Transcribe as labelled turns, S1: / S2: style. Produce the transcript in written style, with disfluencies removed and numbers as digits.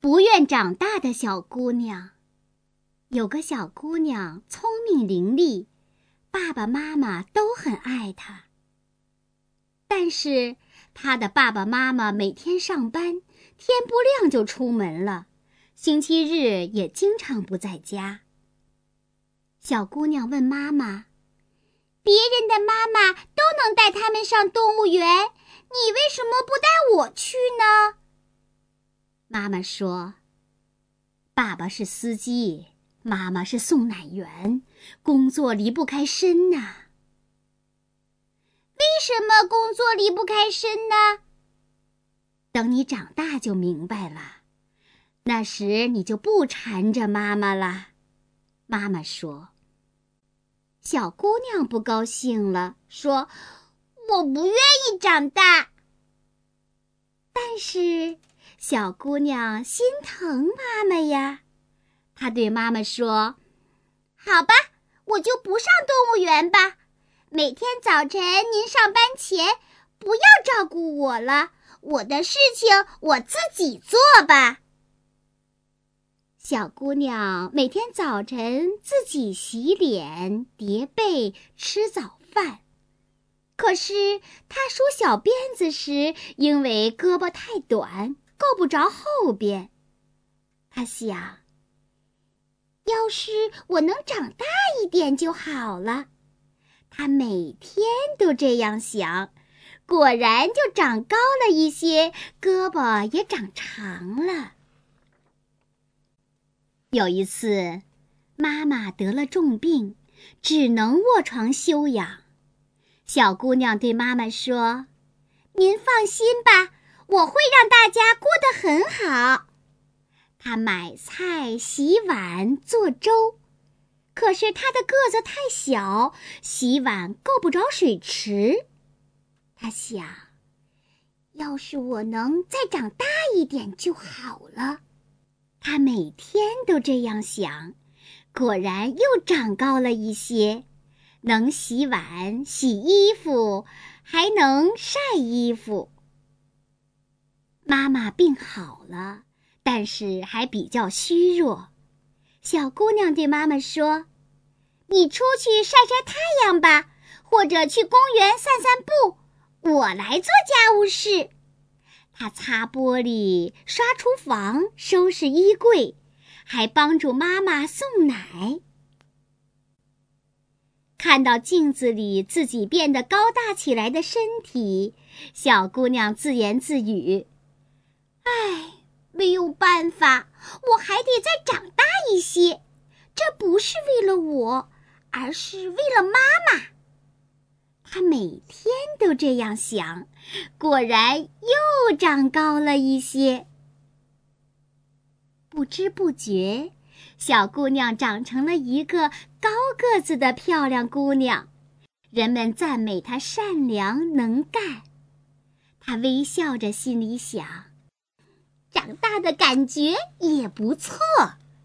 S1: 不愿长大的小姑娘。有个小姑娘聪明伶俐，爸爸妈妈都很爱她。但是她的爸爸妈妈每天上班，天不亮就出门了，星期日也经常不在家。小姑娘问妈妈：“别人的妈妈都能带他们上动物园，你为什么不带我去呢？”妈妈说：“爸爸是司机，妈妈是送奶员，工作离不开身呐。”“为什么工作离不开身呢？”“等你长大就明白了，那时你就不缠着妈妈了。”妈妈说。小姑娘不高兴了，说：“我不愿意长大。”但是小姑娘心疼妈妈呀，她对妈妈说：“好吧，我就不上动物园吧。每天早晨您上班前不要照顾我了，我的事情我自己做吧。”小姑娘每天早晨自己洗脸、叠被、吃早饭。可是她梳小辫子时，因为胳膊太短，够不着后边。她想，要是我能长大一点就好了。她每天都这样想，果然就长高了一些，胳膊也长长了。有一次，妈妈得了重病，只能卧床休养。小姑娘对妈妈说：“您放心吧，我会让大家过得很好。”她买菜、洗碗、做粥，可是她的个子太小，洗碗够不着水池。她想，要是我能再长大一点就好了。她每天都这样想，果然又长高了一些，能洗碗、洗衣服，还能晒衣服。妈妈病好了，但是还比较虚弱。小姑娘对妈妈说：“你出去晒晒太阳吧，或者去公园散散步，我来做家务事。”她擦玻璃、刷厨房、收拾衣柜，还帮助妈妈送奶。看到镜子里自己变得高大起来的身体，小姑娘自言自语：“唉，没有办法，我还得再长大一些。这不是为了我，而是为了妈妈。”她每天都这样想，果然又长高了一些。不知不觉，小姑娘长成了一个高个子的漂亮姑娘，人们赞美她善良能干。她微笑着心里想，长大的感觉也不错。